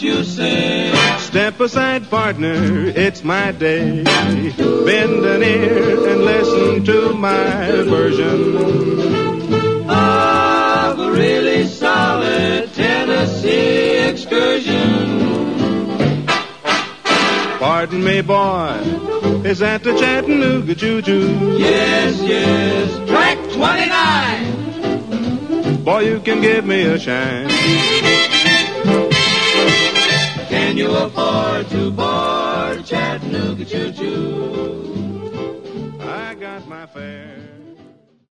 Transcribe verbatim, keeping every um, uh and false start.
you sing. Step aside, partner, it's my day. Bend an ear and listen to my version of a really solid Tennessee excursion. Pardon me, boy, is that the Chattanooga Choo-Choo? Yes, yes, track twenty-nine. Boy, you can give me a shine. Can you afford to board Chattanooga Choo-Choo? I got my fare.